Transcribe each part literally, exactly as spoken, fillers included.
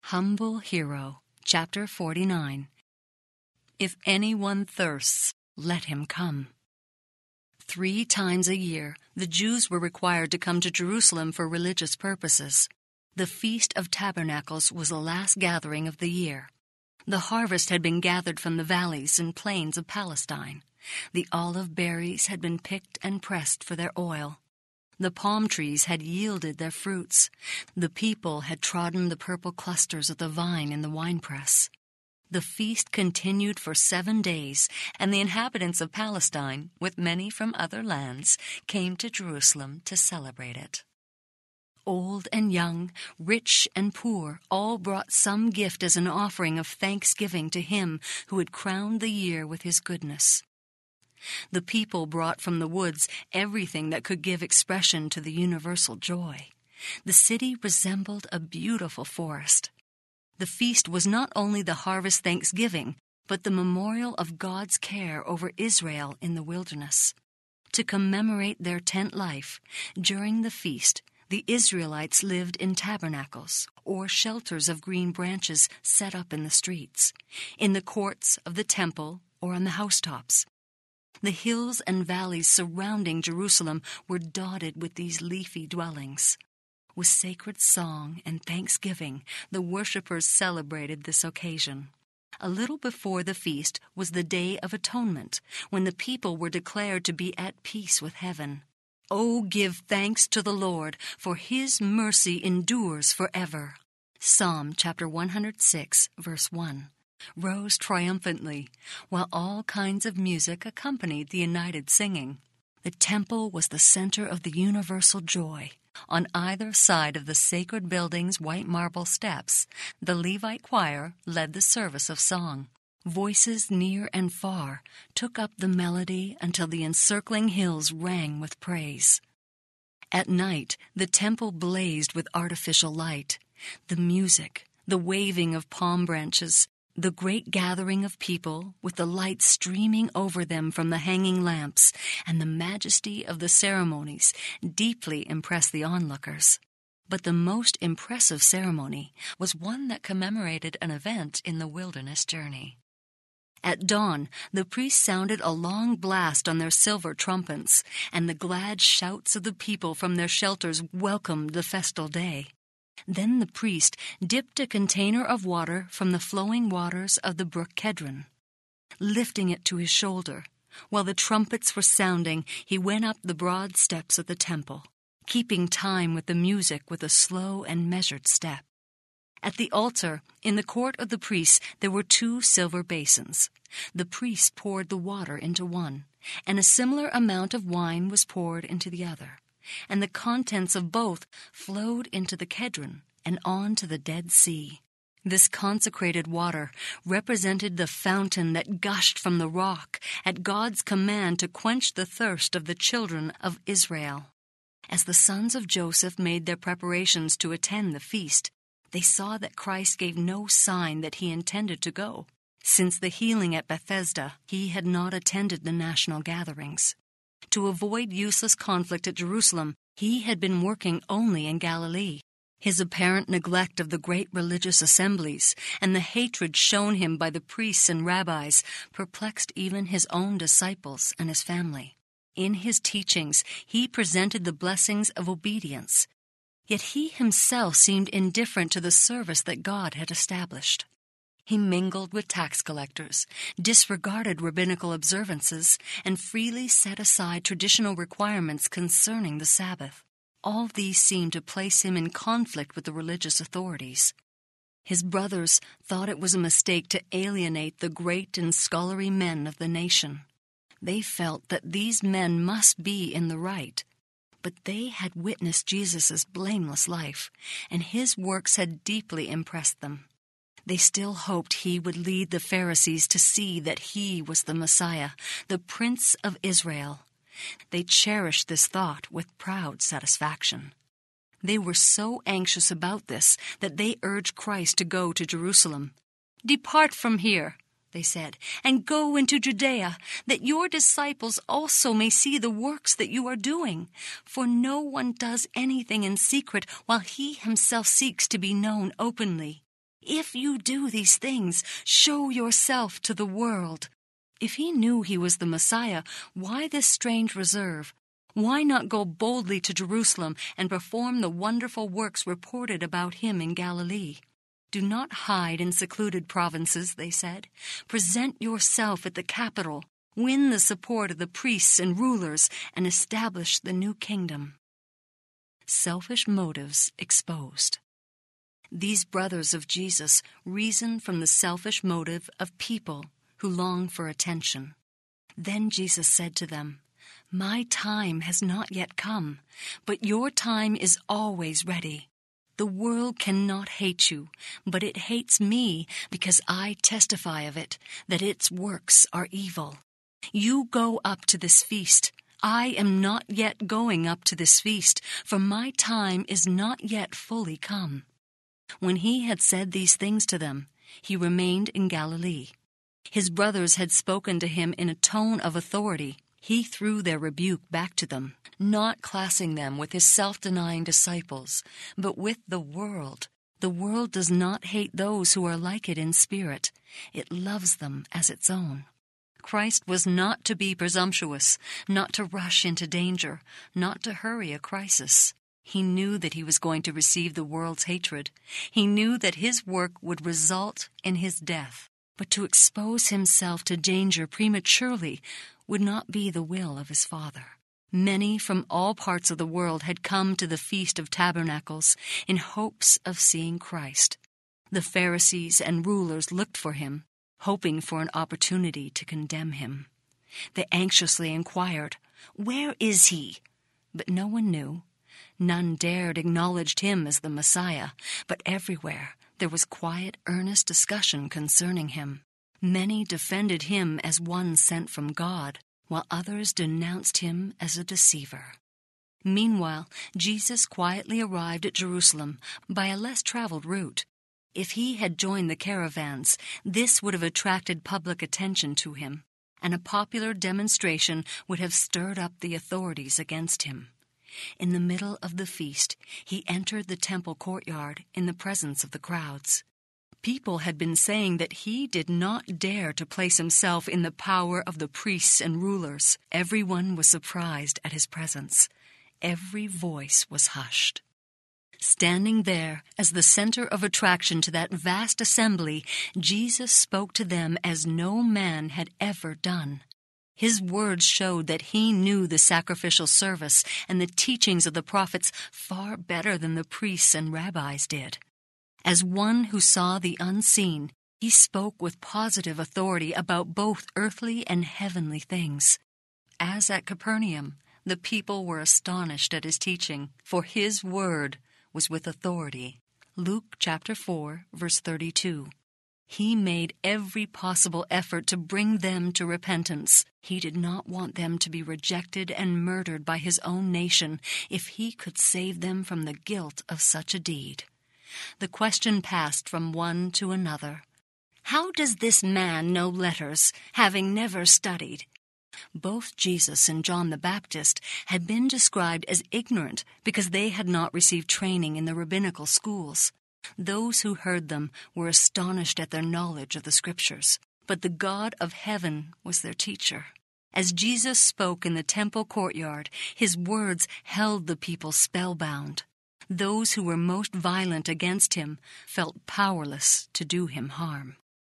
Humble Hero, Chapter forty-nine. If anyone thirsts, let him come. Three times a year, the Jews were required to come to Jerusalem for religious purposes. The Feast of Tabernacles was the last gathering of the year. The harvest had been gathered from the valleys and plains of Palestine. The olive berries had been picked and pressed for their oil. The palm trees had yielded their fruits. The people had trodden the purple clusters of the vine in the winepress. The feast continued for seven days, and the inhabitants of Palestine, with many from other lands, came to Jerusalem to celebrate it. Old and young, rich and poor, all brought some gift as an offering of thanksgiving to Him who had crowned the year with His goodness. The people brought from the woods everything that could give expression to the universal joy. The city resembled a beautiful forest. The feast was not only the harvest thanksgiving, but the memorial of God's care over Israel in the wilderness. To commemorate their tent life, during the feast, the Israelites lived in tabernacles, or shelters of green branches set up in the streets, in the courts of the temple, or on the housetops. The hills and valleys surrounding Jerusalem were dotted with these leafy dwellings. With sacred song and thanksgiving, the worshippers celebrated this occasion. A little before the feast was the Day of Atonement, when the people were declared to be at peace with heaven. "Oh, give thanks to the Lord, for His mercy endures forever." Psalm chapter one hundred six, verse one. Rose triumphantly, while all kinds of music accompanied the united singing. The temple was the center of the universal joy. On either side of the sacred building's white marble steps, the Levite choir led the service of song. Voices near and far took up the melody until the encircling hills rang with praise. At night, the temple blazed with artificial light. The music, the waving of palm branches, the great gathering of people, with the light streaming over them from the hanging lamps, and the majesty of the ceremonies deeply impressed the onlookers. But the most impressive ceremony was one that commemorated an event in the wilderness journey. At dawn, the priests sounded a long blast on their silver trumpets, and the glad shouts of the people from their shelters welcomed the festal day. Then the priest dipped a container of water from the flowing waters of the brook Kedron. Lifting it to his shoulder, while the trumpets were sounding, he went up the broad steps of the temple, keeping time with the music with a slow and measured step. At the altar, in the court of the priests, there were two silver basins. The priest poured the water into one, and a similar amount of wine was poured into the other, and the contents of both flowed into the Kedron and on to the Dead Sea. This consecrated water represented the fountain that gushed from the rock at God's command to quench the thirst of the children of Israel. As the sons of Joseph made their preparations to attend the feast, they saw that Christ gave no sign that He intended to go. Since the healing at Bethesda, He had not attended the national gatherings. To avoid useless conflict at Jerusalem, He had been working only in Galilee. His apparent neglect of the great religious assemblies and the hatred shown Him by the priests and rabbis perplexed even His own disciples and His family. In His teachings, He presented the blessings of obedience, yet He Himself seemed indifferent to the service that God had established. He mingled with tax collectors, disregarded rabbinical observances, and freely set aside traditional requirements concerning the Sabbath. All these seemed to place Him in conflict with the religious authorities. His brothers thought it was a mistake to alienate the great and scholarly men of the nation. They felt that these men must be in the right. But they had witnessed Jesus' blameless life, and His works had deeply impressed them. They still hoped He would lead the Pharisees to see that He was the Messiah, the Prince of Israel. They cherished this thought with proud satisfaction. They were so anxious about this that they urged Christ to go to Jerusalem. "Depart from here," they said, "and go into Judea, that your disciples also may see the works that you are doing. For no one does anything in secret while he himself seeks to be known openly." If you do these things, show yourself to the world." If he knew he was the Messiah, why this strange reserve? Why not go boldly to Jerusalem and perform the wonderful works reported about him in Galilee? "Do not hide in secluded provinces," they said. "Present yourself at the capital, win the support of the priests and rulers, and establish the new kingdom." Selfish motives exposed. These brothers of Jesus reasoned from the selfish motive of people who long for attention. Then Jesus said to them, "My time has not yet come, but your time is always ready. The world cannot hate you, but it hates me because I testify of it, that its works are evil. You go up to this feast. I am not yet going up to this feast, for my time is not yet fully come." When he had said these things to them, he remained in Galilee. His brothers had spoken to him in a tone of authority. He threw their rebuke back to them, not classing them with his self-denying disciples, but with the world. The world does not hate those who are like it in spirit. It loves them as its own. Christ was not to be presumptuous, not to rush into danger, not to hurry a crisis. He knew that he was going to receive the world's hatred. He knew that his work would result in his death. But to expose himself to danger prematurely would not be the will of his Father. Many from all parts of the world had come to the Feast of Tabernacles in hopes of seeing Christ. The Pharisees and rulers looked for him, hoping for an opportunity to condemn him. They anxiously inquired, "Where is he?" But no one knew. None dared acknowledge him as the Messiah, but everywhere there was quiet, earnest discussion concerning him. Many defended him as one sent from God, while others denounced him as a deceiver. Meanwhile, Jesus quietly arrived at Jerusalem by a less traveled route. If he had joined the caravans, this would have attracted public attention to him, and a popular demonstration would have stirred up the authorities against him. In the middle of the feast, he entered the temple courtyard in the presence of the crowds. People had been saying that he did not dare to place himself in the power of the priests and rulers. Everyone was surprised at his presence. Every voice was hushed. Standing there as the center of attraction to that vast assembly, Jesus spoke to them as no man had ever done. His words showed that he knew the sacrificial service and the teachings of the prophets far better than the priests and rabbis did. As one who saw the unseen, he spoke with positive authority about both earthly and heavenly things. As at Capernaum, the people were astonished at his teaching, for his word was with authority. Luke chapter four, verse thirty-two. He made every possible effort to bring them to repentance. He did not want them to be rejected and murdered by his own nation if he could save them from the guilt of such a deed. The question passed from one to another. "How does this man know letters, having never studied?" Both Jesus and John the Baptist had been described as ignorant because they had not received training in the rabbinical schools. Those who heard them were astonished at their knowledge of the Scriptures, but the God of heaven was their teacher. As Jesus spoke in the temple courtyard, his words held the people spellbound. Those who were most violent against him felt powerless to do him harm.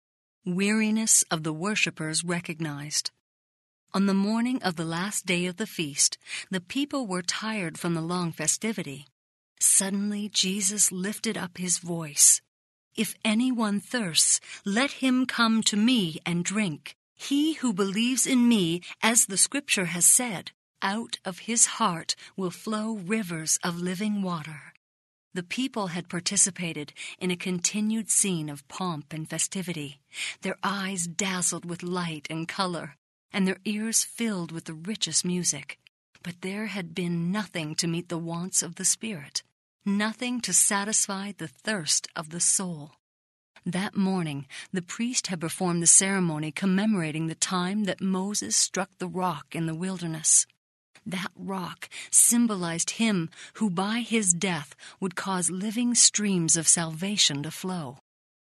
Weariness of the worshippers recognized. On the morning of the last day of the feast, the people were tired from the long festivity. Suddenly Jesus lifted up his voice. "If anyone thirsts, let him come to me and drink. He who believes in me, as the Scripture has said, out of his heart will flow rivers of living water." The people had participated in a continued scene of pomp and festivity, their eyes dazzled with light and color, and their ears filled with the richest music. But there had been nothing to meet the wants of the spirit, nothing to satisfy the thirst of the soul. That morning, the priest had performed the ceremony commemorating the time that Moses struck the rock in the wilderness. That rock symbolized him who by his death would cause living streams of salvation to flow.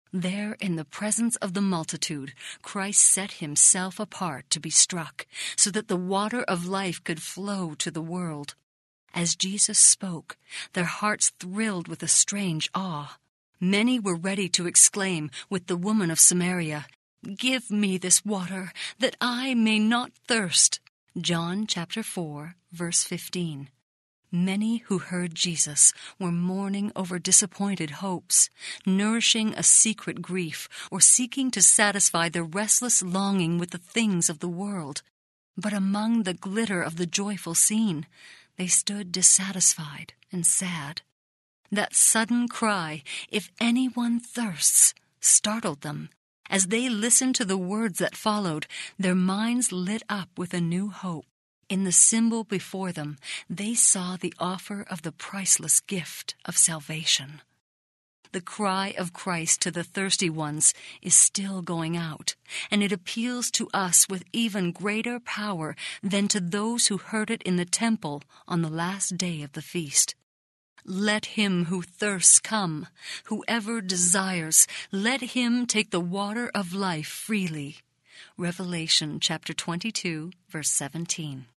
There, in the presence of the multitude, Christ set himself apart to be struck, so that the water of life could flow to the world. As Jesus spoke, their hearts thrilled with a strange awe. Many were ready to exclaim with the woman of Samaria, "Give me this water, that I may not thirst." John chapter four, verse fifteen. Many who heard Jesus were mourning over disappointed hopes, nourishing a secret grief, or seeking to satisfy their restless longing with the things of the world. But among the glitter of the joyful scene, they stood dissatisfied and sad. That sudden cry, "If anyone thirsts," startled them. As they listened to the words that followed, their minds lit up with a new hope. In the symbol before them, they saw the offer of the priceless gift of salvation. The cry of Christ to the thirsty ones is still going out, and it appeals to us with even greater power than to those who heard it in the temple on the last day of the feast. Let him who thirsts come. Whoever desires, let him take the water of life freely. Revelation chapter twenty-two, verse seventeen.